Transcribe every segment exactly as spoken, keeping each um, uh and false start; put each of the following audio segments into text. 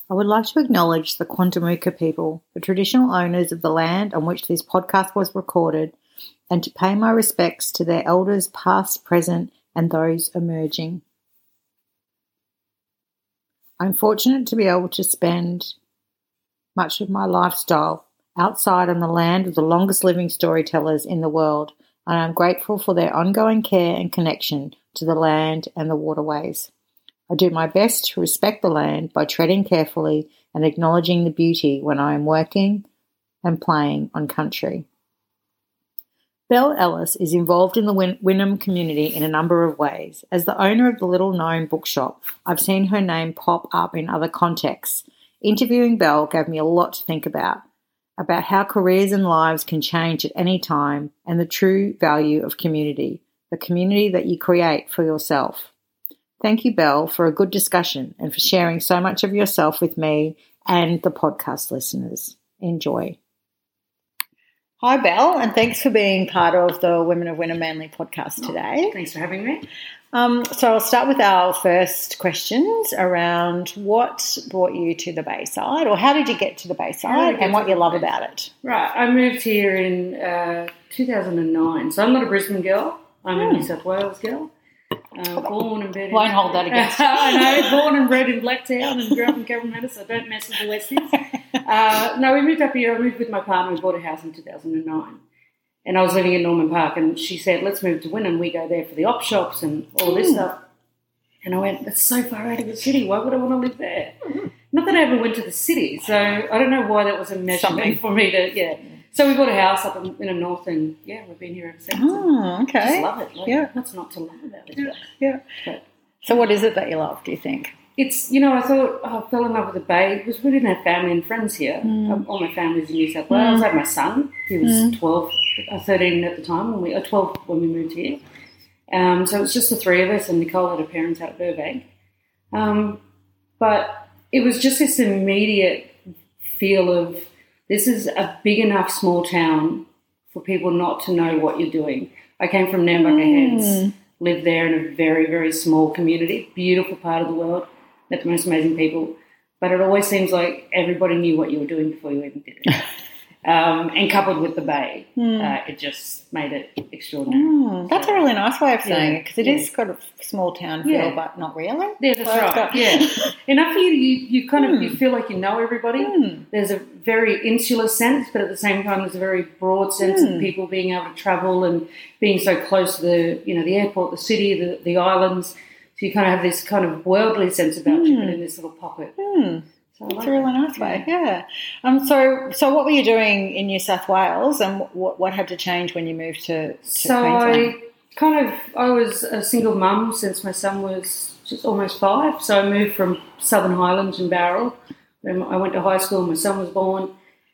I would like to acknowledge the Quandamooka people, the traditional owners of the land on which this podcast was recorded, and to pay my respects to their elders past, present, and those emerging. I'm fortunate to be able to spend much of my lifestyle outside on the land of the longest living storytellers in the world, and I'm grateful for their ongoing care and connection to the land and the waterways. I do my best to respect the land by treading carefully and acknowledging the beauty when I am working and playing on country. Belle Ellis is involved in the Win- Wynnum community in a number of ways. As the owner of the Little Known Bookshop, I've seen her name pop up in other contexts. Interviewing Belle gave me a lot to think about, about how careers and lives can change at any time and the true value of community, the community that you create for yourself. Thank you, Belle, for a good discussion and for sharing so much of yourself with me and the podcast listeners. Enjoy. Hi, Belle, and thanks for being part of the Women of Wynnum Manly podcast today. Oh, thanks for having me. Um, so I'll start with our first questions around what brought you to the Bayside, or how did you get to the Bayside and what you love about it? Right, I moved here in uh, two thousand nine, so I'm not a Brisbane girl. I'm a New South Wales girl. Uh, born and bred. Won't hold that against you. I know, born and bred in Blacktown and grew up in Cabramatta, so don't mess with the Westies. Uh, no, we moved up here. I moved with my partner. We bought a house in two thousand nine. And I was living in Norman Park, and she said, let's move to Wynnum. We go there for the op shops and all this mm. stuff. And I went, that's so far out of the city. Why would I want to live there? Mm. Not that I ever went to the city, so I don't know why that was a measurement for me to, yeah. So we bought a house up in, in the north, and, yeah, we've been here ever since. Oh, okay. Just love it. Like, yeah. What's not to love about it? Yeah. yeah. But, so what is it that you love, do you think? It's, you know, I thought, oh, I fell in love with the Bay because we didn't have family and friends here. Mm. Um, all my family's in New South Wales. Mm. I had my son. He was mm. twelve, uh, thirteen at the time, when we, uh, twelve when we moved here. Um, so it was just the three of us, and Nicole had her parents out at Burbank. Um, but it was just this immediate feel of this is a big enough small town for people not to know what you're doing. I came from Nambucca mm. Heads, lived there in a very, very small community, beautiful part of the world, met the most amazing people, but it always seems like everybody knew what you were doing before you even did it. Um, and coupled with the Bay, mm. uh, it just made it extraordinary. Mm, that's so, a really nice way of saying yeah, it, because it yeah. is got a small town feel, yeah. but not really. Yeah, that's right. Got... Yeah, enough for you, you, you kind of mm. you feel like you know everybody. Mm. There's a very insular sense, but at the same time, there's a very broad sense mm. of people being able to travel and being so close to the, you know, the airport, the city, the, the islands. So you kind of have this kind of worldly sense about mm. you, but in this little pocket. Mm. So That's like a really nice way, yeah. yeah. Um. So, so what were you doing in New South Wales, and what what had to change when you moved to, to so Queensland? I kind of I was a single mum since my son was just almost five. So I moved from Southern Highlands in Bowral. I went to high school. My son was born.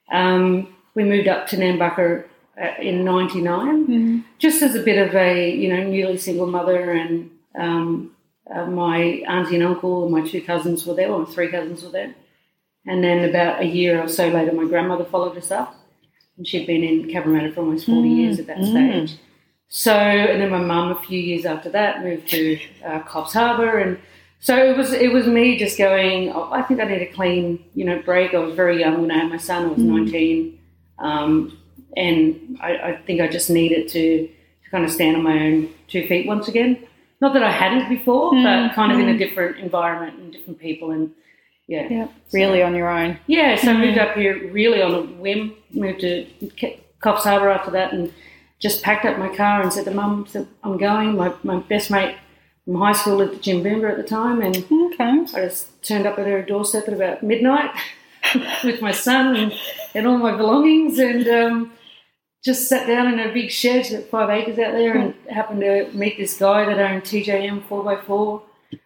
Um, we moved up to Nambucca in ninety-nine, mm-hmm. just as a bit of a you know newly single mother, and um, uh, my auntie and uncle and my two cousins were there, or my three cousins were there. And then about a year or so later, my grandmother followed us up, and she'd been in Cabramatta for almost forty mm, years at that mm. stage. So, and then my mum, a few years after that, moved to uh, Coffs Harbour, and so it was it was me just going, oh, I think I need a clean, you know, break. I was very young when I had my son. I was mm. nineteen, um, and I, I think I just needed to, to kind of stand on my own two feet once again. Not that I hadn't before, mm. but kind of mm. in a different environment and different people, and Yeah, yeah, really so, on your own. Yeah, so I moved up here really on a whim. Moved to Coffs Harbour after that, and just packed up my car and said to Mum, said, I'm going. My my best mate from high school lived at Jimboomba at the time, and okay. I just turned up at her doorstep at about midnight with my son and, and all my belongings, and um, just sat down in a big shed at five acres out there, and happened to meet this guy that owned T J M four by four.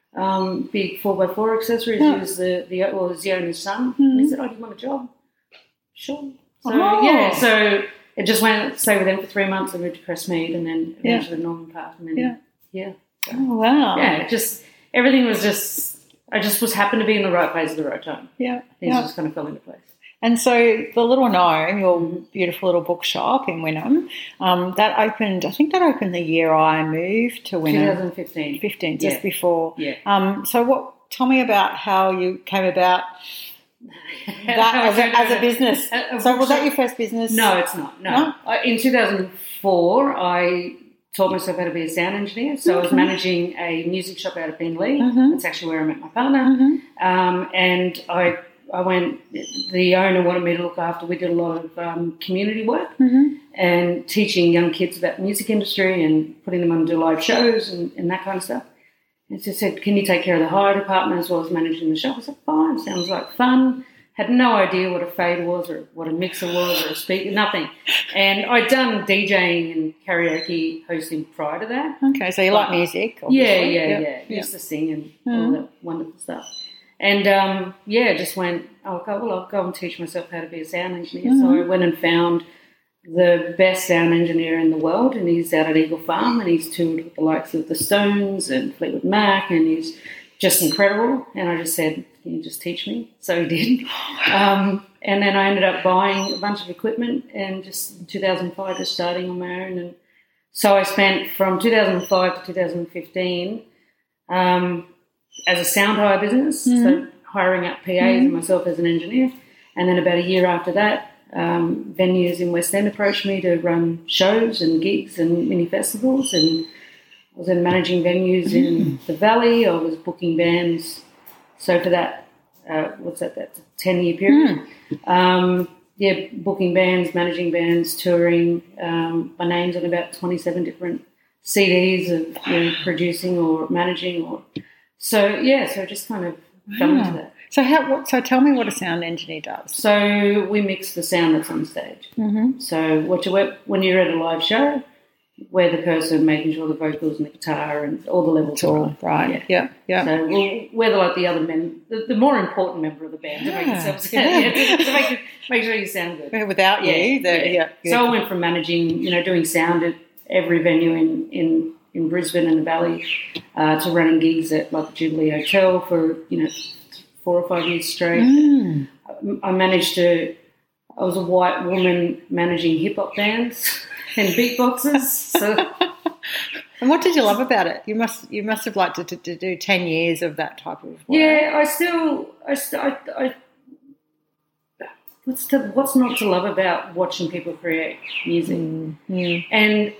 Um, big four by four accessories. Yeah. He was the, the well, was the owner's son. Mm-hmm. And he said, oh, do you want a job? Sure. So, oh. yeah, so it just went, stayed with them for three months. I moved to Crestmead, and then eventually yeah. Norman Park. And then, yeah. yeah. So, oh, wow. Yeah, just, everything was just, I just was happened to be in the right place at the right time. Yeah. Things yeah. just kind of fell into place. And so the Little Gnome, your beautiful little bookshop in Wynnum, um, that opened, I think that opened the year I moved to Wynnum. twenty fifteen. fifteen, just yeah. before. Yeah. Um, so what? Tell me about how you came about that as a, as a business. Uh, So was that your first business? No, it's not. No. No? I, in two thousand four, I taught myself how to be a sound engineer. So okay. I was managing a music shop out of Bentley. Mm-hmm. That's actually where I met my partner. Mm-hmm. Um, and I I went, the owner wanted me to look after, we did a lot of um, community work mm-hmm. and teaching young kids about the music industry and putting them on to do live shows and, and that kind of stuff. And so I said, can you take care of the hire department as well as managing the shop? I said, fine, sounds like fun. Had no idea what a fade was or what a mixer was or a speaker, nothing. And I'd done DJing and karaoke hosting prior to that. Okay, so you like music, obviously. Yeah, yeah, yep. yeah. Yep. Used to sing and mm. all that wonderful stuff. And, um, yeah, just went, oh, okay, well, I'll go and teach myself how to be a sound engineer. Mm-hmm. So I went and found the best sound engineer in the world, and he's out at Eagle Farm, and he's toured with the likes of the Stones and Fleetwood Mac, and he's just incredible. And I just said, can you just teach me? So he did. Um, and then I ended up buying a bunch of equipment, and just in two thousand five just starting on my own. And so I spent from two thousand five to two thousand fifteen um, as a sound hire business, mm-hmm. so hiring up P As mm-hmm. and myself as an engineer. And then about a year after that, um, venues in West End approached me to run shows and gigs and mini festivals, and I was then managing venues mm-hmm. in the Valley. I was booking bands. So for that, uh, what's that, that's a ten-year period. Mm. Um, yeah, booking bands, managing bands, touring. Um, my name's on about twenty-seven different C Ds of you know, producing or managing. or So, yeah, so just kind of fell wow. into that. So how? What, so tell me what a sound engineer does. So we mix the sound that's on stage. Mm-hmm. So what you, when you're at a live show, we're the person making sure the vocals and the guitar and all the levels all are right. right. Yeah, yeah. So we'll, we're the, like the other men, the, the more important member of the band to make yeah. it sound, yeah. yeah, to, to make, it, make sure you sound good. Without you, yeah, the, yeah. yeah. So I went from managing, you know, doing sound at every venue in, in, in Brisbane and the Valley uh, to running gigs at like the Jubilee Hotel for, you know, four or five years straight. Mm. I managed to, I was a white woman managing hip-hop bands and beatboxers. So. And what did you love about it? You must you must have liked to, to, to do ten years of that type of work. Yeah, I still, I, still, I, I what's to, what's not to love about watching people create music? Mm. Mm. And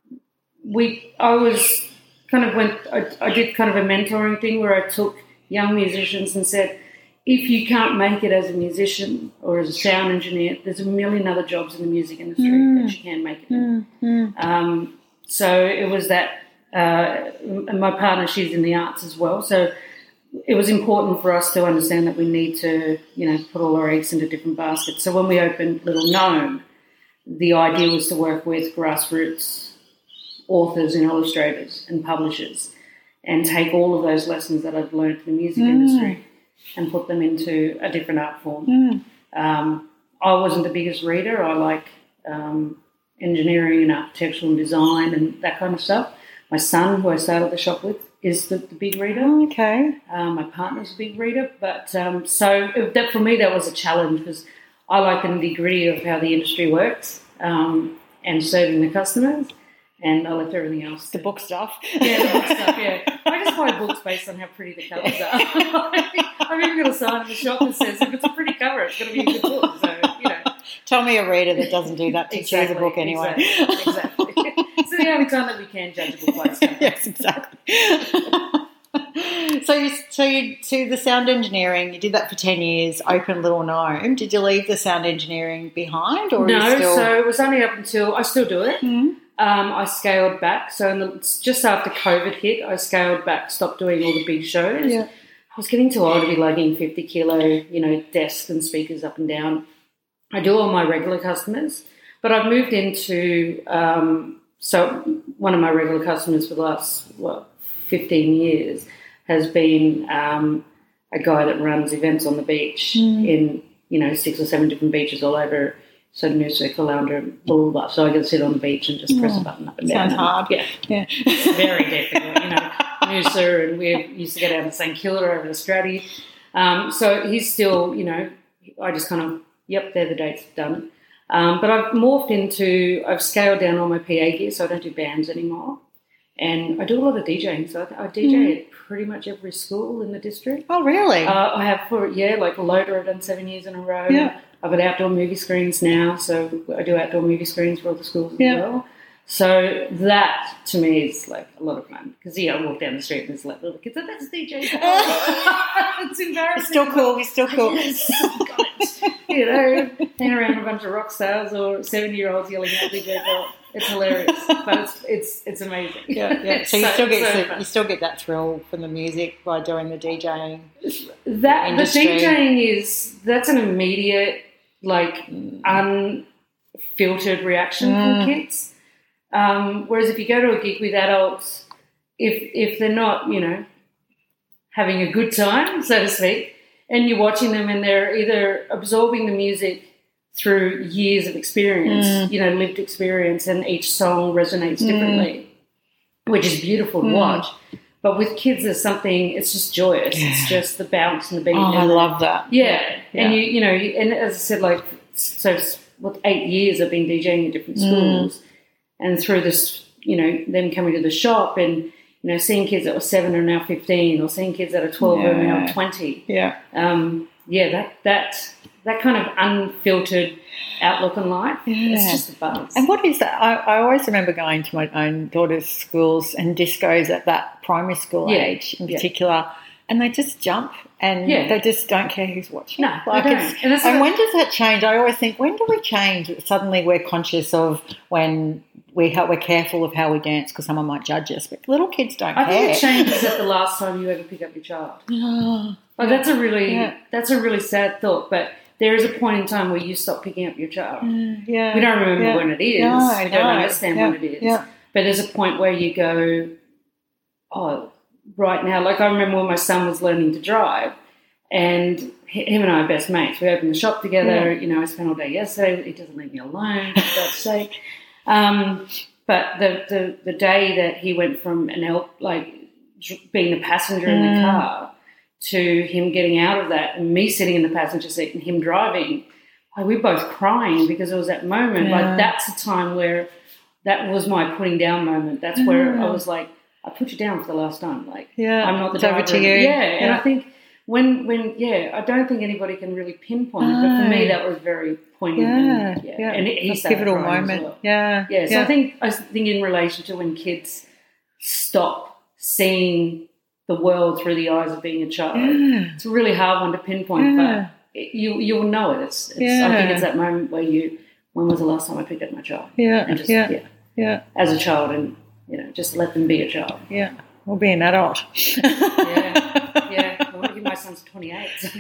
we, I was kind of went, I, I did kind of a mentoring thing where I took young musicians and said, if you can't make it as a musician or as a sound engineer, there's a million other jobs in the music industry mm. that you can make it in. Mm. Mm. Um, so it was that, uh, and my partner, she's in the arts as well, so it was important for us to understand that we need to, you know, put all our eggs into different baskets. So when we opened Little Gnome, the idea was to work with grassroots authors and illustrators and publishers and take all of those lessons that I've learned in the music mm. industry and put them into a different art form. Mm. Um, I wasn't the biggest reader. I like um, engineering and architectural and design and that kind of stuff. My son, who I started the shop with, is the, the big reader. Okay. Um, my partner's a big reader. But um, so it, that, for me that was a challenge because I like the nitty-gritty of how the industry works um, and serving the customers. And I left everything else. The book stuff. Yeah, the book stuff, yeah. I just buy books based on how pretty the covers are. I've even got a sign in the shop that says, if it's a pretty cover, it's going to be a good book. So, you know. Tell me a reader that doesn't do that to exactly, choose a book anyway. Exactly, exactly. It's the only time that we can judge a book by its cover. Yes, exactly. so you, so you, so the sound engineering, you did that for ten years, opened Little Gnome. Did you leave the sound engineering behind? Or no, are you still... so it was only up until, I still do it. Mm-hmm. Um, I scaled back. So in the, just after COVID hit, I scaled back, stopped doing all the big shows. Yeah. I was getting too old to be lugging fifty kilo, you know, desks and speakers up and down. I do all my regular customers, but I've moved into, um, so one of my regular customers for the last, what, fifteen years has been um, a guy that runs events on the beach mm. in, you know, six or seven different beaches all over. So Noosa, Caloundra, blah, blah, blah. So I can sit on the beach and just press yeah. a button up and down. Sounds hard. Yeah. Yeah. It's very difficult, you know. Noosa, and we used to go down to St Kilda over to Straddie. Um, so he's still, you know, I just kind of, yep, they're the dates, done. Um, but I've morphed into, I've scaled down all my P A gear, so I don't do bands anymore. And I do a lot of DJing, so I, I D J mm. at pretty much every school in the district. Oh, really? Uh, I have for yeah, like Loader. I've done seven years in a row. Yeah. I've got outdoor movie screens now, so I do outdoor movie screens for all the schools as yeah. well. So that to me is like a lot of fun because yeah, I walk down the street and there's like little kids. Oh, that's D J. It's embarrassing. It's still cool. It's still cool. Yes, got it. You know, hang around a bunch of rock stars or seven year olds yelling out D J Bob. It's hilarious, but it's it's it's amazing. Yeah, yeah. So you so, still get so you still get that thrill from the music by doing the DJing. That industry. The DJing is that's an immediate, like mm. unfiltered reaction mm. from kids. Um, whereas if you go to a gig with adults, if if they're not, you know, having a good time, so to speak, and you're watching them and they're either absorbing the music through years of experience, mm. you know, lived experience, and each song resonates differently, mm. which is beautiful to mm. watch. But with kids, there's something, it's just joyous. Yeah. It's just the bounce and the beat. Oh, I love that. Yeah. yeah. And, you you know, and as I said, like, so what, eight years I've been DJing in different schools, mm. and through this, you know, them coming to the shop and, you know, seeing kids that were seven are now fifteen, or seeing kids that are twelve yeah. are now twenty. Yeah. Um, yeah, that, that, that kind of unfiltered outlook on life, yeah. it's just a buzz. And what is that? I, I always remember going to my own daughter's schools and discos at that primary school yeah. age in yeah. particular, and they just jump and yeah. they just don't care who's watching. No, like they don't. It's, and, and when does that change? I always think, when do we change? Suddenly we're conscious of when we we're careful of how we dance because someone might judge us, but little kids don't I care. I think it changes at the last time you ever pick up your child. Oh, like, yeah. that's a really yeah. that's a really sad thought, but there is a point in time where you stop picking up your child. Mm, yeah. We don't remember yeah. when it is. No, we don't no. understand yeah. when it is. Yeah. But there's a point where you go, oh, right now, like I remember when my son was learning to drive, and him and I are best mates. We opened the shop together. Yeah. You know, I spent all day yesterday. He doesn't leave me alone, for God's sake. Um, but the, the, the day that he went from an elk, like being the passenger mm. in the car, to him getting out of that and me sitting in the passenger seat and him driving, like, we were both crying because it was that moment. Yeah. Like, that's a time where that was my putting down moment. That's where yeah. I was like, I put you down for the last time. Like, yeah. I'm not the it's driver. Over to you. Yeah. yeah, and I think when, when yeah, I don't think anybody can really pinpoint it, but for me that was very poignant. Yeah, and, yeah. yeah. and he a started pivotal crying moment. As well. Yeah, yeah. So yeah. I think I think in relation to when kids stop seeing the world through the eyes of being a child, yeah. it's a really hard one to pinpoint, yeah. but it, you you'll know it. It's, it's yeah. I think it's that moment where you, when was the last time I picked up my child? Yeah, and just, yeah. yeah, yeah, as a child, and you know, just let them be a child. Yeah, or be an adult. yeah, yeah. Well, I think my son's twenty-eight. So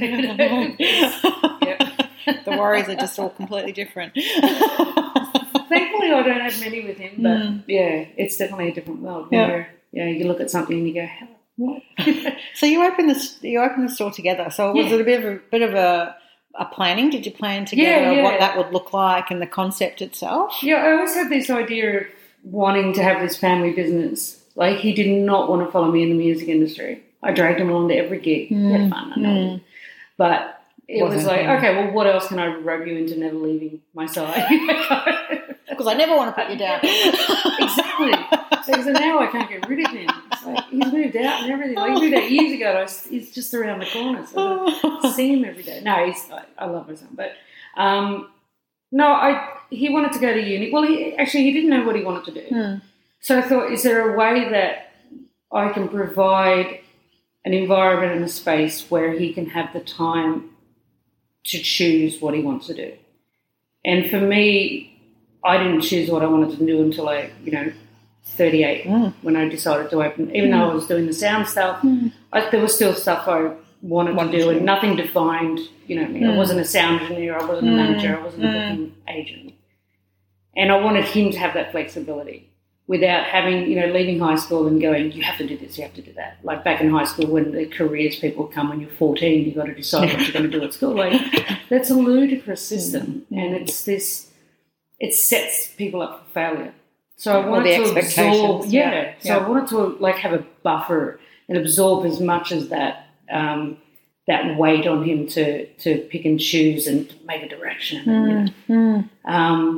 yeah. The worries are just all completely different. Thankfully, I don't have many with him, but mm. yeah, it's definitely a different world. Yeah. Where, you know, you look at something and you go, what? So you open the you open the store together. So was yeah. it a bit of a bit of a, a planning? Did you plan together yeah, yeah. what that would look like and the concept itself? Yeah, I always had this idea of wanting to have this family business. Like, he did not want to follow me in the music industry. I dragged him along to every gig. Mm. We had fun, I know. Mm. But it Wasn't was like, him. okay, well, what else can I rope you into never leaving my side? Because I never want to put you down. Exactly. So, so now I can't get rid of him. It's like, he's moved out and everything. Like, he moved out years ago. I was, he's just around the corner. So I see him every day. No, he's, I, I love my son. But um, no, I he wanted to go to uni. Well, he actually, he didn't know what he wanted to do. Hmm. So I thought, is there a way that I can provide an environment and a space where he can have the time to choose what he wants to do? And for me, I didn't choose what I wanted to do until I, you know, thirty-eight, mm. when I decided to open. Even mm. though I was doing the sound stuff, mm. I, there was still stuff I wanted, wanted to do, to. and nothing defined, you know, me. Mm. I wasn't a sound engineer, I wasn't mm. a manager, I wasn't mm. a booking agent. And I wanted him to have that flexibility without having, you know, leaving high school and going, you have to do this, you have to do that. Like back in high school when the careers people come when you're fourteen, you've got to decide what you're going to do at school. Like, that's a ludicrous system. Mm. And it's this, it sets people up for failure. So I wanted to absorb, yeah. yeah. So yeah. I wanted to like have a buffer and absorb as much as that um, that weight on him to to pick and choose and make a direction. Mm. You know? mm. um,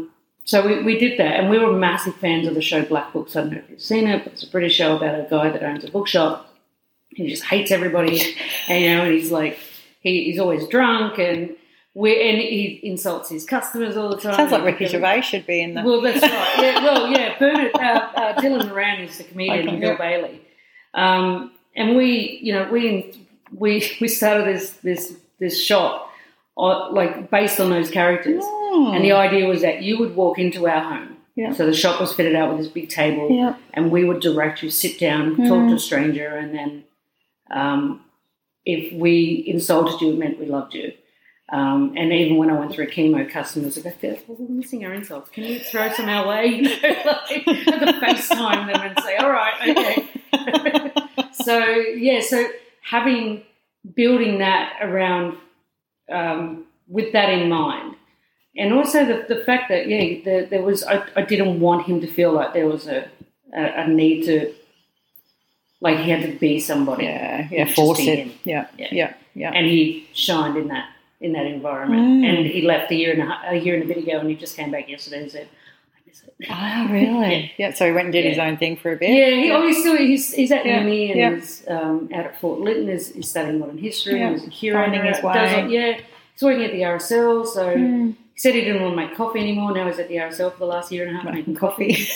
so we, we did that, and we were massive fans of the show Black Books. I don't know if you've seen it, but it's a British show about a guy that owns a bookshop. He just hates everybody, and, you know, and he's like, he, he's always drunk, and we and he insults his customers all the time. Sounds like Ricky Gervais should be in that. Well, that's right. Yeah, well, yeah. Bernard, uh, uh, Dylan Moran is the comedian, and Bill yeah. Bailey, um, and we, you know, we we we started this this this shop, uh, like based on those characters, Mm. and the idea was that you would walk into our home. Yeah. So the shop was fitted out with this big table, Yeah. and we would direct you, sit down, Mm. talk to a stranger, and then um, if we insulted you, it meant we loved you. Um, and even when I went through chemo, customers would go, well, we're missing our insults. Can you throw some our way? You know, like, have to FaceTime them and say, all right, okay. So, yeah, so having, building that around, um, with that in mind. And also the, the fact that, yeah, the, there was, I, I didn't want him to feel like there was a, a, a need to, like he had to be somebody. Yeah, yeah, Just force be it. him. Yeah, Yeah. yeah, yeah. And he shined in that in that environment. Mm. And he left a year and a, a year and a bit ago, and he just came back yesterday and said, I miss it. Oh, really? Yeah. So he went and did Yeah. his own thing for a bit. Yeah, he, oh, he's still he's, he's at Yeah. uni and Yeah. he's um, out at Fort Lytton. He's, he's studying modern history. Yeah. He's a curator. Finding his does way. all- yeah, he's working at the R S L. So Mm. he said he didn't want to make coffee anymore. Now he's at the R S L for the last year and a half Making making coffee. coffee.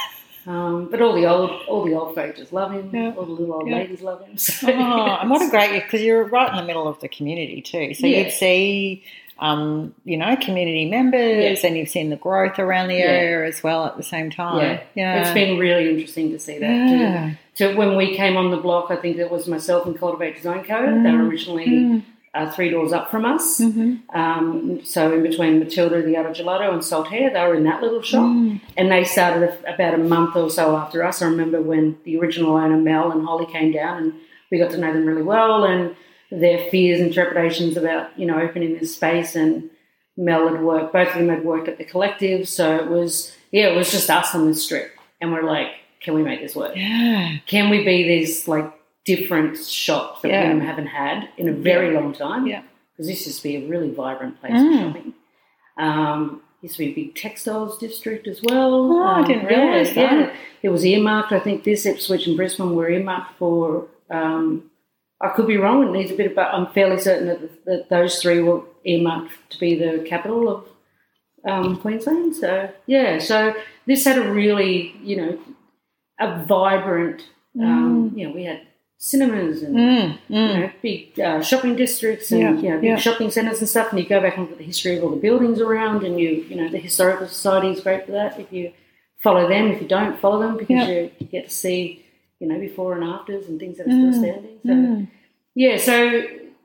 Um, but all the old all the old folk just love him. Yeah. All the little old Yeah. ladies love him. So, Oh, and what a great, because you're right in the middle of the community too. So Yeah. you'd see, um, you know, community members, Yeah. and you've seen the growth around the Yeah. area as well at the same time. Yeah. yeah. It's been really interesting to see that. Yeah. To, to when we came on the block, I think it was myself and Cultivate Design Co. Mm. They were originally Mm. uh, three doors up from us. Mhm. Um, so in between Matilda, the Other Gelato, and Saltaire, they were in that little shop. Mm. And they started a, about a month or so after us. I remember when the original owner, Mel and Holly, came down, and we got to know them really well, and their fears and trepidations about, you know, opening this space. And Mel had worked, both of them had worked at the Collective. So it was, yeah, it was just us on the strip. And we're like, can we make this work? Yeah. Can we be these, like, different shops that Yeah. we haven't had in a very long time? Yeah. Because this used to be a really vibrant place Mm. for shopping. Um, used to be a big textiles district as well. Oh, I um, didn't yeah, realise that. Yeah. It was earmarked. I think this, Ipswich and Brisbane were earmarked for, um, I could be wrong, it needs a bit of, but I'm fairly certain that, that those three were earmarked to be the capital of um, Queensland. So, yeah, so this had a really, you know, a vibrant, um, you know, we had cinemas and Mm. you Mm. know, big uh, shopping districts and Yeah, you know, big yeah. shopping centres and stuff, and you go back and look at the history of all the buildings around, and you, you know, the Historical Society is great for that. If you follow them, if you don't follow them, because Yeah. you, you get to see, you know, before and afters and things that are Mm, still standing. So Mm. yeah, so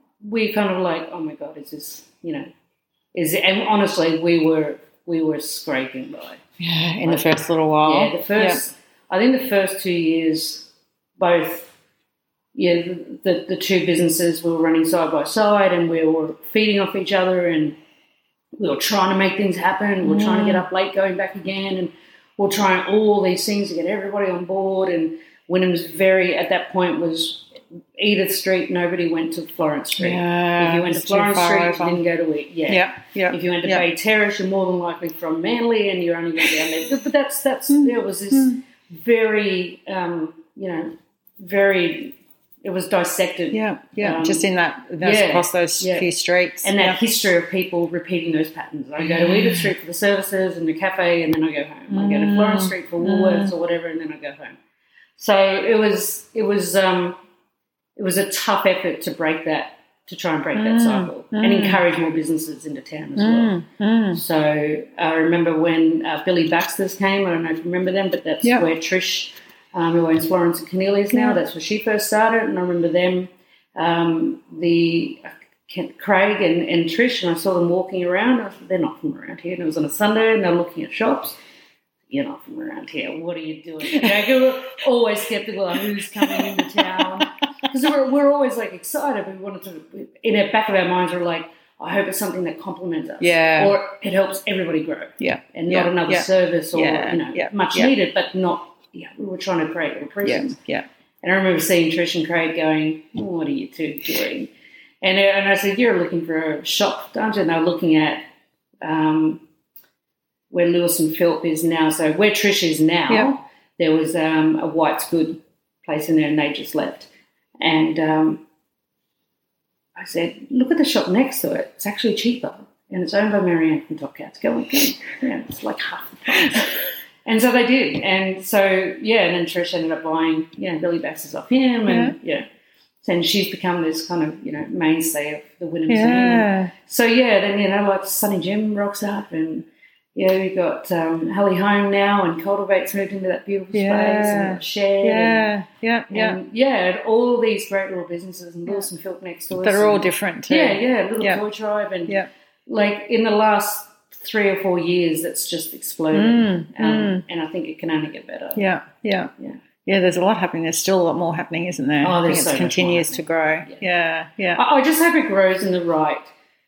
we kind of like, oh my God, is this, you know, is it? And honestly, we were we were scraping by. Yeah, in the first little while. Yeah, the first, I think the first two years, both. Yeah, the, the two businesses we were running side by side, and we were feeding off each other, and we were trying to make things happen. We were trying to get up late, going back again, and we were trying all these things to get everybody on board. And Wynnum's very, at that point, was Edith Street. Nobody went to Florence Street. Yeah, if you went to it's too Florence far Street, over. you didn't go to it. Yeah. Yeah, yeah. If you went to yeah. Bay Terrace, you're more than likely from Manly, and you're only going down there. But that's that's Mm. there was this very, um, you know, very. It was dissected. Yeah, yeah, Um, just in that, those, yeah, across those yeah. few streets. And that yeah. history of people repeating those patterns. I go to Yeah. Edith Street for the services and the cafe, and then I go home. I go to Mm. Florence Street for Woolworths or whatever, and then I go home. So it was, it was, um, it was a tough effort to break that, to try and break that Mm. cycle and Mm. encourage more businesses into town as well. Mm. Mm. So I remember when uh, Billy Baxter's came. I don't know if you remember them, but that's Yeah. where Trish, um, who owns Florence and Cornelius now, Yeah. that's where she first started. And I remember them, um, the uh, Kent- Craig and, and Trish, and I saw them walking around. I said, they're not from around here. And it was on a Sunday, and they're looking at shops. You're not from around here. What are you doing? You know, we were always skeptical of who's coming into town. Because we're, we're always, like, excited. We wanted to, in the back of our minds, we're like, I hope it's something that complements us. Yeah. Or it helps everybody grow. Yeah. And Yeah. not another Yeah. service or, Yeah. you know, Yeah. much Yeah. needed, but not, yeah, we were trying to create little Yeah, presence. yeah. And I remember seeing Trish and Craig going, what are you two doing? And, and I said, you're looking for a shop, aren't you? And they were looking at, um, where Lewis and Philp is now. So where Trish is now, Yep. there was um, a White's Good place in there, and they just left. And um, I said, look at the shop next to it. It's actually cheaper, and it's owned by Marianne from Top Cats. Go and go. Yeah, it's like half the price. And so they did. And so, yeah, and then Trish ended up buying, you know, Billy Basses off him. And, yeah. yeah. And she's become this kind of, you know, mainstay of the Wynnum scene. Yeah. So, yeah, then, you know, like Sonny Jim rocks up, and, yeah, we've got um, Hallie Home now, and Cultivate's moved into that beautiful Yeah. space, and we've got Shed. Yeah, and, yeah, yeah. and, yeah, and all these great little businesses, and Lewis and Philp next door. That are all different too. Yeah, yeah, Little Yeah. Toy Tribe. And, Yeah. like, in the last three or four years, it's just exploded. Mm, um, mm. And I think it can only get better. Yeah, yeah. Yeah. Yeah, there's a lot happening. There's still a lot more happening, isn't there? Oh, I think there's it so much continues more to grow. happening. Yeah, yeah. I, I just hope it grows in the right.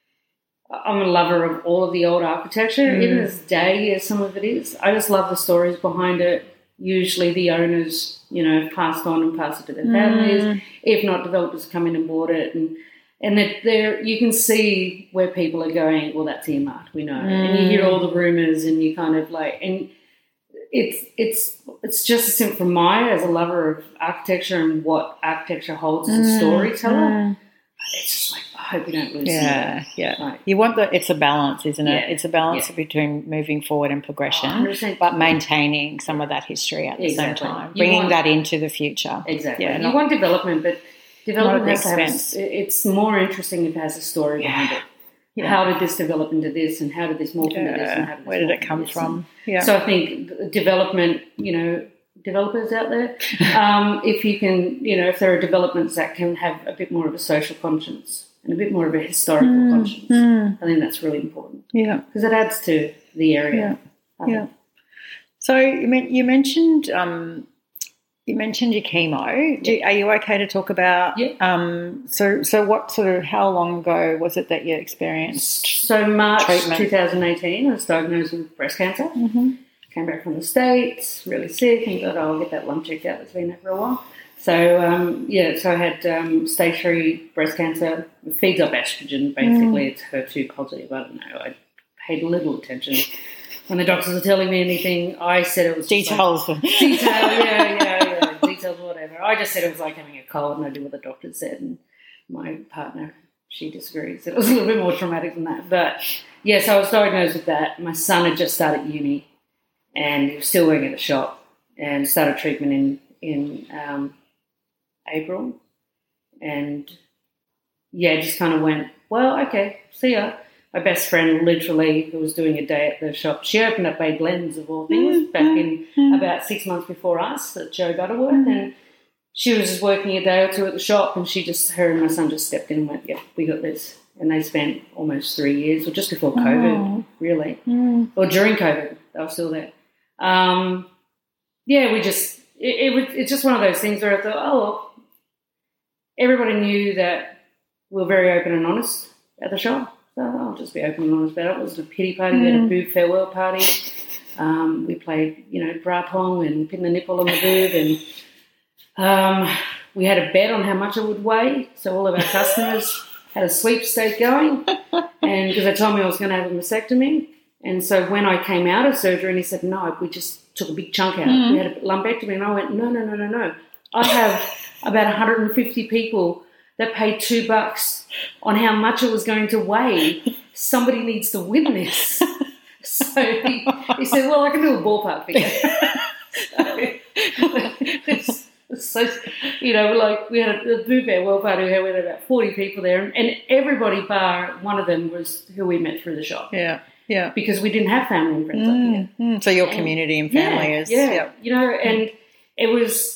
I'm a lover of all of the old architecture, Mm. even as day as some of it is. I just love the stories behind it. Usually the owners, you know, have passed on and passed it to their families. Mm. If not, developers come in and bought it. And and that there you can see where people are going, well, that's earmarked, we know. Mm. And you hear all the rumours, and you kind of like, and it's it's it's just a simple, from my, as a lover of architecture and what architecture holds as a Mm. storyteller, Mm. it's just like, I hope we don't lose Yeah, it. yeah. Like, You want the, it's a balance, isn't it? Yeah, It's a balance yeah. between moving forward and progression, one hundred percent. but maintaining some of that history at the Exactly. same time, You bringing want- that into the future. Exactly. Yeah, you not- want development, but development Not at has the to have, expense. a- it's more interesting if it has a story behind it. Yeah. How did this develop into this, and how did this morph into this, and how Yeah. did this Where did morph it into come this? from? Yeah. So I think development, you know, developers out there, um, if you can, you know, if there are developments that can have a bit more of a social conscience and a bit more of a historical Mm, conscience, mm. I think that's really important Yeah. because it adds to the area. I Yeah. think. So you, men- you mentioned um, you mentioned your chemo. Do, are you okay to talk about? Yeah. Um, so so what sort of how long ago was it that you experienced? So March Treatment. twenty eighteen, I was diagnosed with breast cancer. Mm-hmm. Came back from the States, really sick, and thought, oh, I'll get that lump checked out. It's been there for a while. So, um, yeah, so I had um, stage three breast cancer. It feeds up estrogen, basically. Mm. It's H E R two positive. I don't know. I paid little attention. When the doctors were telling me anything, I said it was just Details. Like, detail, yeah, yeah, yeah, details, whatever. I just said it was like having a cold, and I did what the doctor said. And my partner, she disagrees. It was a little bit more traumatic than that. But, yeah, so I was diagnosed with that. My son had just started uni, and he was still working at the shop, and started treatment in in um, April, and yeah, just kind of went, well, okay, see ya. My best friend, literally, who was doing a day at the shop, she opened up Bay Glens of all things Mm, back in mm. about six months before us at Joe Butterworth, and she was just working a day or two at the shop, and she just, her and my son just stepped in and went, yeah, we got this. And they spent almost three years, or just before COVID, Oh. really, Mm. or during COVID, they were still there. Um, yeah, we just, it, it was, it's just one of those things where I thought, oh, well, everybody knew that we were very open and honest at the shop. So I'll just be open and honest about it. It was a pity party. We had a boob farewell party. Um, we played, you know, bra pong and pin the nipple on the boob, and um, we had a bet on how much it would weigh. So all of our customers had a sweepstake going, and because they told me I was going to have a mastectomy. And so when I came out of surgery, and he said, no, we just took a big chunk out. Mm. We had a lumpectomy. And I went, no, no, no, no, no. I have about one hundred fifty people that paid two bucks on how much it was going to weigh. Somebody needs to win this. So he, he said, well, I can do a ballpark figure. So it's, it's so, you know, like we had a, a boob farewell party. We had about forty people there, and, and everybody bar one of them was who we met through the shop. Yeah, yeah. Because we didn't have family and friends like that. Mm, mm. So your And- community and family yeah, is yeah, yep. you know, and it was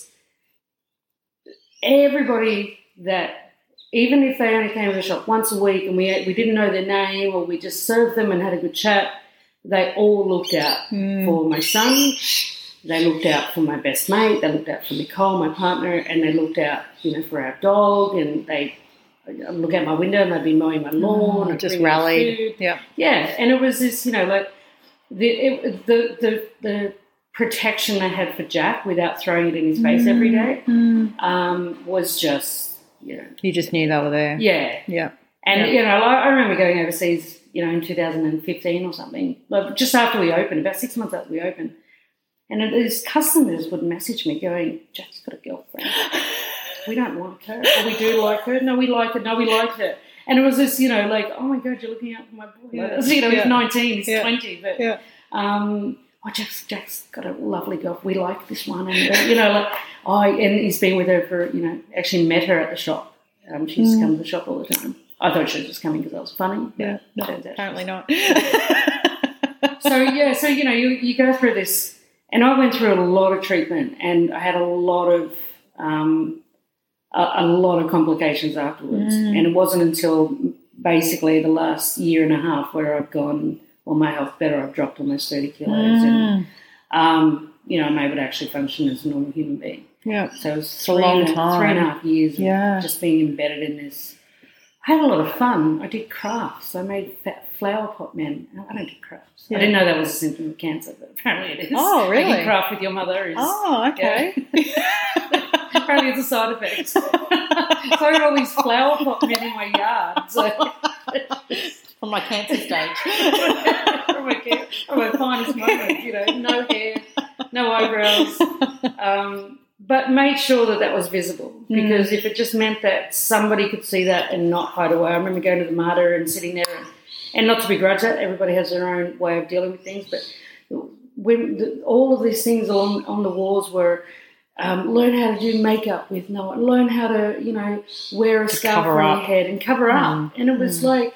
everybody that, even if they only came to the shop once a week and we we didn't know their name, or we just served them and had a good chat, they all looked out Mm. for my son. They looked out for my best mate. They looked out for Nicole, my partner, and they looked out, you know, for our dog. And they I'd look out my window and they'd be mowing my lawn. Oh, I'd just bring them rallied. food. Yeah. Yeah, and it was this, you know, like the it, the the the protection they had for Jack without throwing it in his face every day Mm. um, was just, you know, You just knew they were there. yeah. Yeah. And Yeah. you know, I, I remember going overseas, you know, in two thousand fifteen or something, like just after we opened, about six months after we opened. And these customers would message me going, Jack's got a girlfriend. We don't like her. Or we do like her. No, we like her. No, we like her. And it was this, you know, like, oh, my God, you're looking out for my boy. Yeah. You know, he's yeah. nineteen, he's yeah. twenty. But, yeah. um, oh, Jack's, Jack's got a lovely girlfriend. We like this one. And, uh, you know, like, oh, and he's been with her for, you know, actually met her at the shop. Um, she used mm. to come to the shop all the time. I thought she was just coming because I was funny. Yeah, no, apparently not. So, yeah, so, you know, you, you go through this. And I went through a lot of treatment, and I had a lot of um, a, a lot of complications afterwards. Mm. And it wasn't until basically the last year and a half where I've gone, well, my health better. I've dropped almost thirty kilos, mm. and um, you know, I'm able to actually function as a normal human being. Yeah, so it was three, a long and, time. three and a half years yeah. of just being embedded in this. I had a lot of fun. I did crafts. I made fat flower pot men. I don't do crafts. Yeah. I didn't know that was a symptom of cancer, but apparently it is. Oh, really? Making craft with your mother is. Oh, okay. Yeah. Apparently it's a side effect. So I got all these flower pot men in my yard. So. From my cancer stage. from, my, from my finest moment, you know, no hair, no eyebrows. Um, but made sure that that was visible, because mm. if it just meant that somebody could see that and not hide away. I remember going to the Mater and sitting there, and, and not to begrudge that, everybody has their own way of dealing with things, but when the, all of these things along on the walls were um, learn how to do makeup with no one, learn how to, you know, wear a to scarf on your head and cover up. Mm. And it was mm. like,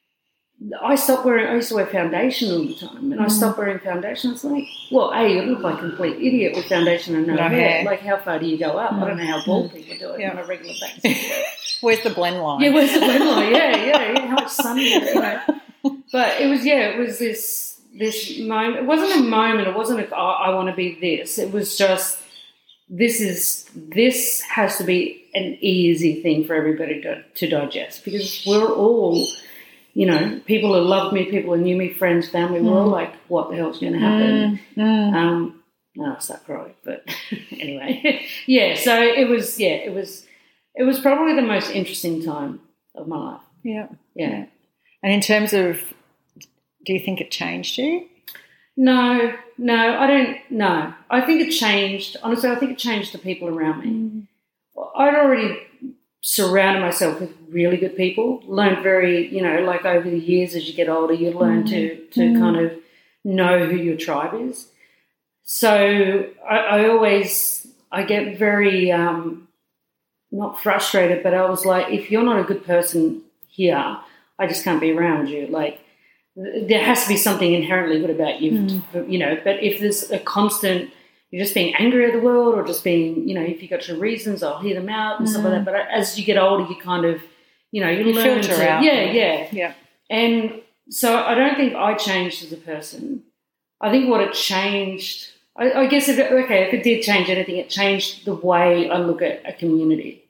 I stopped wearing, I used to wear foundation all the time, and mm. I stopped wearing foundation. It's like, well, A, you look like a complete idiot with foundation and no, no hair. hair. Like, how far do you go up? Mm. I don't know how bald mm. people do it yeah. on a regular basis. Where's the blend line? Yeah, where's the blend line? Yeah, yeah, yeah. How much sun you get, you know. But it was, yeah, it was this this moment. It wasn't a moment. It wasn't a, oh, I want to be this. It was just, this is, this has to be an easy thing for everybody to, to digest, because we're all... You know, people who loved me, people who knew me, friends, family, mm. we're all like, what the hell's going to happen? Mm. Mm. Um, no, I start crying, but anyway. yeah, so it was, yeah, it was, it was probably the most interesting time of my life. Yeah. Yeah. yeah. And in terms of, do you think it changed you? No, no, I don't, no. I think it changed, honestly, I think it changed the people around me. Mm. I'd already surrounded myself with really good people, learned very, you know, like over the years as you get older, you learn mm. to, to mm. kind of know who your tribe is. So I, I always, I get very, um, not frustrated, but I was like, if you're not a good person here, I just can't be around you. Like, there has to be something inherently good about you, mm. you know, but if there's a constant, you're just being angry at the world, or just being, you know, if you've got your reasons, I'll hear them out and mm. stuff like that. But as you get older, you kind of, you know, you, you learn filter to, out. Yeah, yeah. Yeah. And so I don't think I changed as a person. I think what it changed, I, I guess, if it, okay, if it did change anything, it changed the way I look at a community.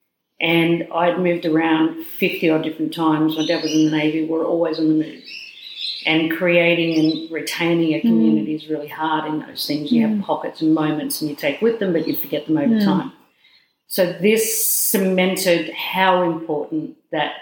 And I'd moved around fifty-odd different times. My dad was in the Navy. We're always on the move. And creating and retaining a community mm. is really hard in those things. You mm. have pockets and moments and you take with them, but you forget them over mm. time. So this cemented how important that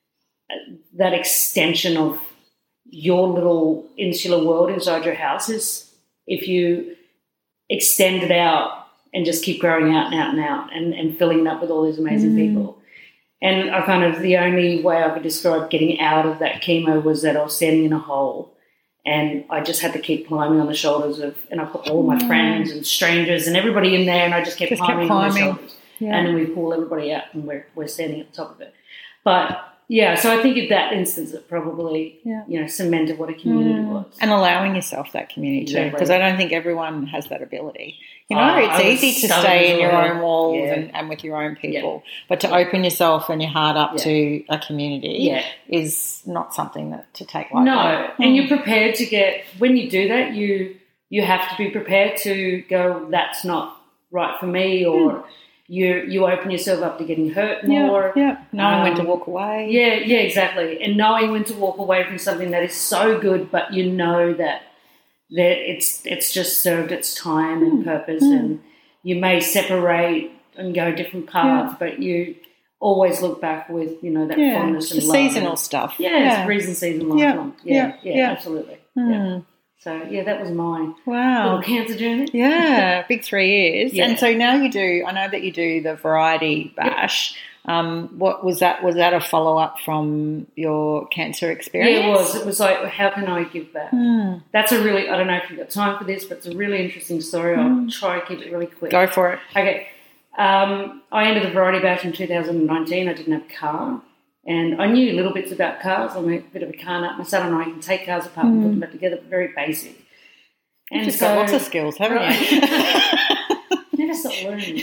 that extension of your little insular world inside your house is, if you extend it out and just keep growing out and out and out and, and filling it up with all these amazing mm. people. And I kind of, the only way I could describe getting out of that chemo was that I was standing in a hole, and I just had to keep climbing on the shoulders of, and I put all my yeah. friends and strangers and everybody in there, and I just kept just climbing, kept climbing on their shoulders. Yeah. And then we pull everybody out and we're, we're standing at the top of it. But, yeah, so I think in that instance it probably, yeah. you know, cemented what a community mm. was. And allowing yourself that community too, because I don't think everyone has that ability. You know, oh, it's easy to stay in your well. own walls yeah. and, and with your own people, yeah. but to yeah. open yourself and your heart up yeah. to a community yeah. is not something that to take lightly. No, mm. and you're prepared to get, when you do that, you you have to be prepared to go, that's not right for me, or mm. you you open yourself up to getting hurt more. Yeah, yeah. knowing um, when to walk away. Yeah, yeah, exactly. And knowing when to walk away from something that is so good, but you know that that it's it's just served its time and mm. purpose, mm. and you may separate and go different paths, yeah. but you always look back with, you know, that yeah, fondness and the love. seasonal and, stuff. Yeah, yeah, it's reason, season, lifelong. Yeah, Yeah, yeah, yeah, yeah. absolutely. Mm. Yeah. So, yeah, that was my wow. little cancer journey. Yeah, big three years. Yeah. And so now you do, I know that you do the Variety Bash. Yep. Um, what was that? Was that a follow-up from your cancer experience? Yeah, it was. It was like, how can I give back? Mm. That's a really, I don't know if you've got time for this, but it's a really interesting story. Mm. I'll try to keep it really quick. Go for it. Okay. Um, I entered the Variety Bash in two thousand nineteen. I didn't have a car. And I knew little bits about cars. I'm a bit of a car nut. My son and I can take cars apart mm. and put them back together, very basic. And You've just so, got lots of skills, haven't right. you? Never stop learning.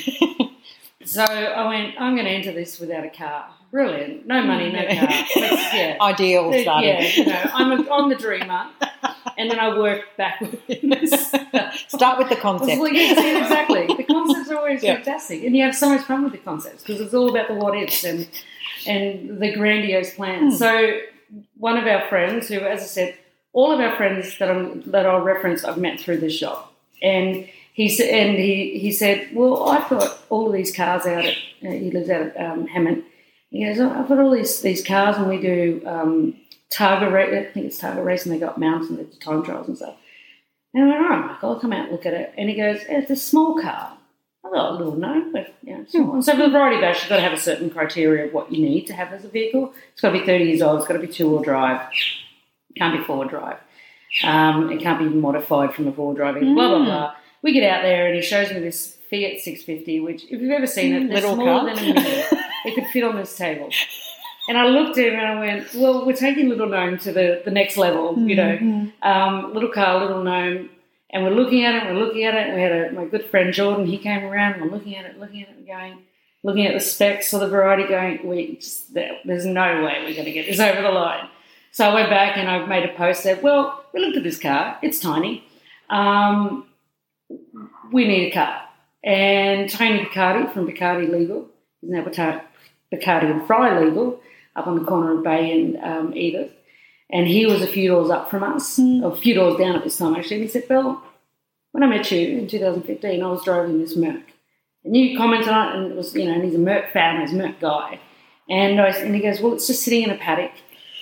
So I went, I'm going to enter this without a car. Brilliant. No money, no car. Let's, yeah. Ideal starting. Yeah, you know, I'm, a, I'm the dreamer. And then I work backwards. Start with the concept. Like, yeah, exactly. The concepts are always yeah. fantastic. And you have so much fun with the concepts because it's all about the what-ifs and, and the grandiose plans. Mm. So one of our friends who, as I said, all of our friends that, I'm, that I'll reference I've met through this shop. And he said, and he, he said, well, I've got all of these cars out at, uh, he lives out at um, Hammond. He goes, I've got all these these cars and we do um, Targa race, I think it's Targa race, and they got mounts and they do time trials and stuff. And I went, all right, Michael, I'll come out and look at it. And he goes, it's a small car. I got a little no, but you know, small. And so for the Variety Bash, you've got to have a certain criteria of what you need to have as a vehicle. It's got to be thirty years old. It's got to be two-wheel drive. It can't be four-wheel drive. Um, it can't be modified from a four-wheel driving, mm. blah, blah, blah. We get out there and he shows me this Fiat six fifty, which if you've ever seen it, it's smaller car. than a mini. It could fit on this table. And I looked at him and I went, well, we're taking Little Gnome to the, the next level, mm-hmm. you know, um, little car, Little Gnome. And we're looking at it, we're looking at it. And we had a, my good friend Jordan, he came around and we're looking at it, looking at it and going, looking at the specs of the Variety going, we just, there's no way we're going to get this over the line. So I went back and I made a post that, well, we looked at this car. It's tiny. Um, we need a car. And Tony Picardi from Picardi Legal, he's now Picardi and Fry Legal, up on the corner of Bay and um, Edith. And he was a few doors up from us, mm. or a few doors down at this time actually. And he said, Bill, when I met you in two thousand fifteen, I was driving this Merc. And you commented on it, and it was, you know, and he's a Merc fan, he's a Merc guy. And, I, and he goes, well, it's just sitting in a paddock.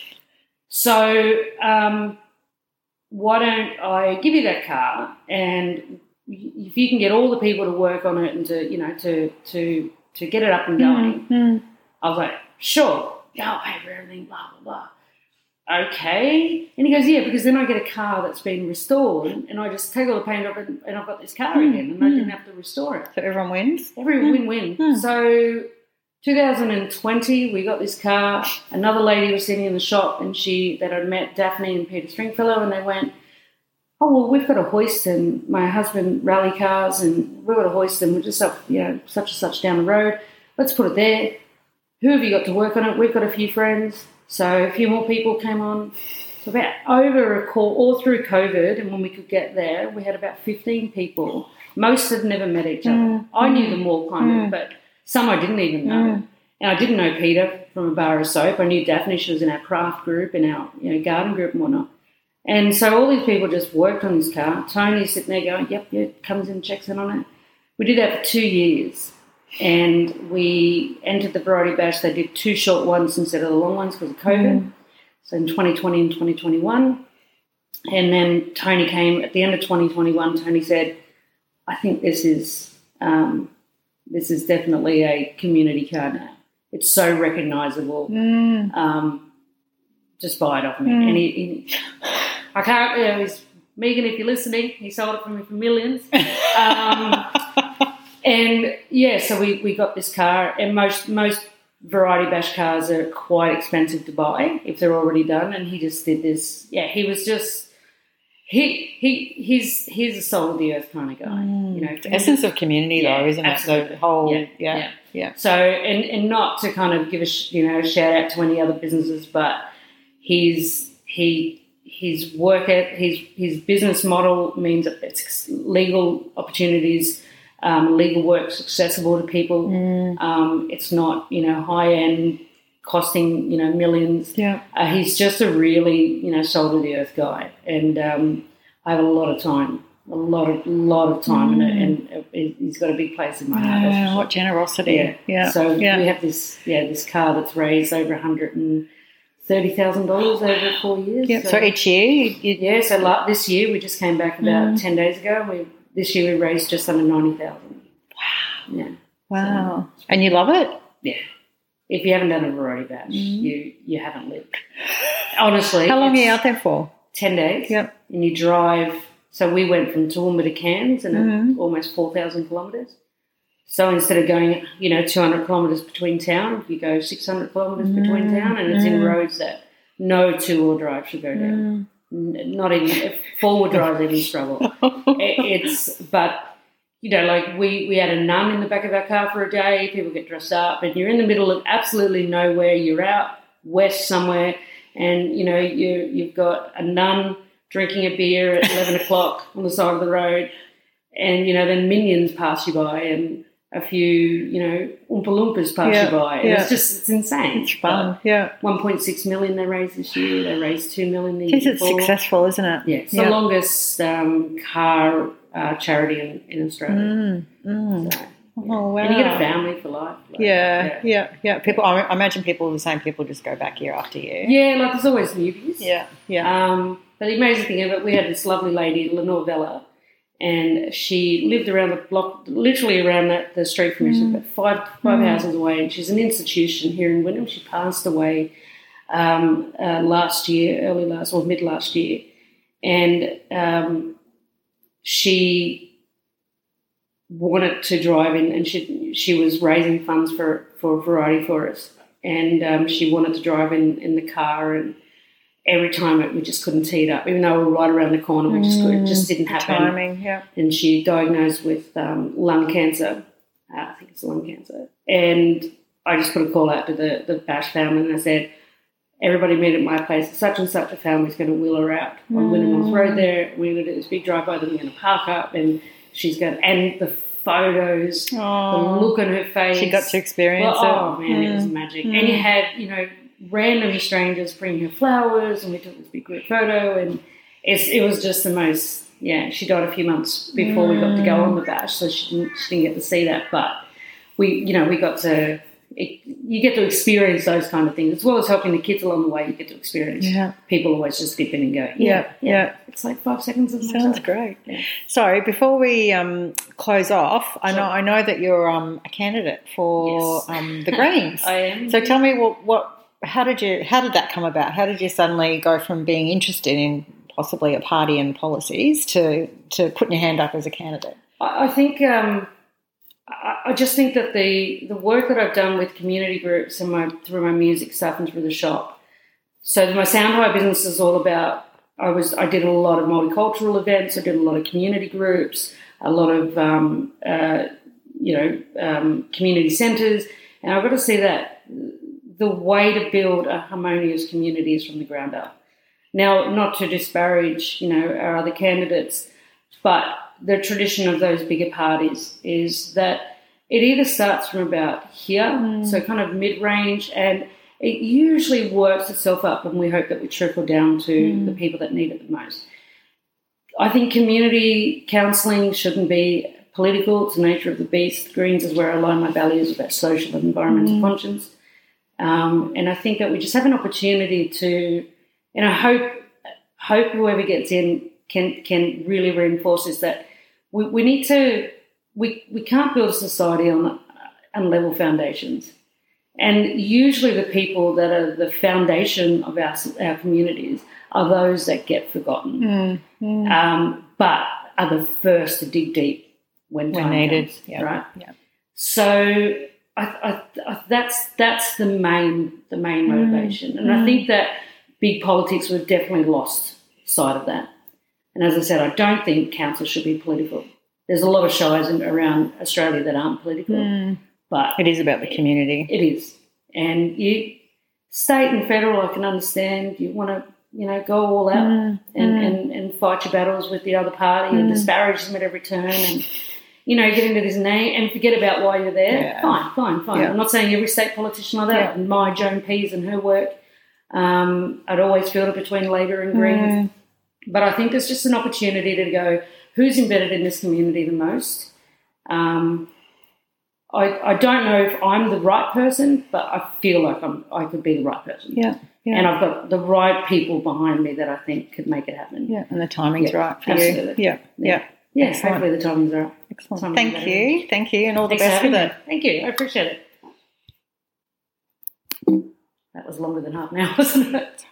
So um, why don't I give you that car, and if you can get all the people to work on it and to, you know, to to to get it up and going. Mm-hmm. I was like, sure, yeah, I'll pay for everything, blah, blah, blah. Okay. And he goes, yeah, because then I get a car that's been restored and I just take all the paint off and, and I've got this car mm-hmm. again and I didn't have to restore it. So everyone wins? Every mm-hmm. win-win. Mm-hmm. So two thousand twenty, we got this car. Another lady was sitting in the shop and she, that I'd met, Daphne and Peter Stringfellow, and they went, oh, well, we've got a hoist and my husband rally cars and we've got a hoist and we're just up, you know, such and such down the road. Let's put it there. Who have you got to work on it? We've got a few friends. So a few more people came on. So about over a call, all through COVID, and when we could get there, we had about fifteen people. Most had never met each other. Mm. I knew them all kind mm. of, but some I didn't even know. Mm. And I didn't know Peter from a bar of soap. I knew Daphne. She was in our craft group, in our you know garden group and whatnot. And so all these people just worked on this car. Tony's sitting there going, yep, yep, comes in, checks in on it. We did that for two years. And we entered the Variety Bash. They did two short ones instead of the long ones because of COVID. Mm. So in twenty twenty and twenty twenty-one. And then Tony came at the end of twenty twenty-one. Tony said, I think this is um, this is definitely a community car now. It's so recognisable. Mm. Um, just buy it off me. Mm. And he, he, I can't, you know, he's, Megan, if you're listening, he sold it for me for millions. Um, and, yeah, so we, we got this car, and most most Variety Bash cars are quite expensive to buy if they're already done, and he just did this. Yeah, he was just, he he he's he's a soul of the earth kind of guy. Mm. You know, the essence of community, yeah, though, isn't absolutely. it? The whole, yeah, yeah, yeah. yeah. So, and, and not to kind of give a, you know, shout out to any other businesses, but his, he, his work at, his, his business model means that it's legal opportunities, um, legal work's accessible to people. Mm. Um, it's not, you know, high-end costing, you know, millions. Yeah. Uh, he's just a really, you know, soul-to-the-earth guy. And um, I have a lot of time a lot of lot of time mm. in it, and it, he's got a big place in my heart. Yeah, that's for sure. What generosity! Yeah, yeah. So yeah. we have this yeah this car that's raised over a hundred and thirty thousand dollars over four years. Yeah. So, so each year, you, you, yeah. So like this year, we just came back about mm. ten days ago, and we this year we raised just under ninety thousand. Wow! Yeah. Wow! So, and you love it? Yeah. If you haven't done a variety bash, mm. you you haven't lived. Honestly. How long are you out there for? Ten days. Yep. And you drive. So we went from Toowoomba to Cairns in mm-hmm. almost four thousand kilometres. So instead of going, you know, two hundred kilometres between town, you go six hundred kilometres mm-hmm. between town, and it's mm-hmm. in roads that no two-wheel drive should go down. Mm-hmm. Not even four-wheel drive even struggle. it, it's but. You know, like we, we had a nun in the back of our car for a day. People get dressed up, and you're in the middle of absolutely nowhere. You're out west somewhere, and, you know, you, you've got a nun drinking a beer at eleven o'clock on the side of the road, and, you know, then minions pass you by, and a few, you know, Oompa Loompas pass yeah, you by. And yeah. it's just, it's insane. It's fun, but yeah. one point six million they raised this year. They raised two million the year Because it's before. successful, isn't it? Yeah, it's yeah. the longest um, car uh, charity in, in Australia. Mm, mm. So, oh, wow. And you get a family for life. Like, yeah, yeah, yeah, yeah. People, I imagine people, the same people just go back year after year. Yeah, like there's always newbies. Yeah, yeah. Um, but the amazing thing of it, we had this lovely lady, Lenore Vella, and she lived around the block, literally around that, the street from me. She's about five, five mm. houses away, and she's an institution here in Wynnum. She passed away um, uh, last year, early last, or mid last year, and um, she wanted to drive in, and she she was raising funds for, for variety for us, and um, she wanted to drive in, in the car, and every time it, we just couldn't tee it up, even though we were right around the corner. We just could, it just didn't happen. Timing, yeah. And she diagnosed with um, lung cancer. Uh, I think it's lung cancer. And I just put a call out to the the Bash family, and I said, everybody meet at my place. Such and such a family's going to wheel her out on mm. Wynnum North Road there. We're going to do this big drive-by, then we're going to park up, and she's going to, and the photos, oh, the look on her face. She got to experience well, it. Oh, man, mm. it was magic. Mm. And you had, you know, random strangers bring her flowers, and we took this big group photo, and it's, it was just the most, yeah, she died a few months before mm. we got to go on the bash, so she didn't, she didn't get to see that, but we, you know, we got to, it, you get to experience those kind of things, as well as helping the kids along the way. You get to experience yeah. people always just dip in and go, yeah, yeah, yeah. yeah. It's like five seconds of Sounds myself. great. Yeah. So before we um, close off, I sure. know I know that you're um, a candidate for yes. um, the Greens. I am. So tell me what, what how did you how did that come about? How did you suddenly go from being interested in possibly a party and policies to to putting your hand up as a candidate? I, I think um, I, I just think that the the work that I've done with community groups and my through my music stuff and through the shop. So my Sound High business is all about. I was I did a lot of multicultural events. I did a lot of community groups, a lot of um, uh, you know um, community centres, and I've got to see that the way to build a harmonious community is from the ground up. Now, not to disparage, you know, our other candidates, but the tradition of those bigger parties is that it either starts from about here, mm. so kind of mid-range, and it usually works itself up, and we hope that we trickle down to mm. the people that need it the most. I think community counselling shouldn't be political. It's the nature of the beast. Greens is where I align my values about social and environmental mm. conscience. Um, and I think that we just have an opportunity to, and I hope hope whoever gets in can can really reinforce is that we, we need to, we, we can't build a society on unlevel foundations. And usually the people that are the foundation of our, our communities are those that get forgotten, mm, mm. Um, but are the first to dig deep when time when needed, comes, yeah. right? Yeah. So I, I, I, that's that's the main the main motivation, mm. and mm. I think that big politics, we've definitely lost sight of that. And as I said, I don't think council should be political. There's a lot of shires in, around Australia that aren't political, mm. but it is about the community. It is, and you state and federal, I can understand. You want to, you know, go all out mm. and, mm. and, and fight your battles with the other party mm. and disparage them at every turn and. You know, get into this name and forget about why you're there. Yeah. Fine, fine, fine. Yeah. I'm not saying every state politician like that. Yeah. My Joan Pease and her work, um, I'd always filter between Labor and Greens. Mm. But I think there's just an opportunity to go, who's embedded in this community the most. Um, I, I don't know if I'm the right person, but I feel like I'm, I could be the right person. Yeah, yeah. And I've got the right people behind me that I think could make it happen. Yeah, and the timing's yeah, right for absolutely. you. Yeah, yeah. Yeah, Excellent. hopefully the timing's right. Excellent. Timing's Thank right. you. Thank you, and all the Thanks best for with having it. me. Thank you. I appreciate it. That was longer than half an hour, wasn't it?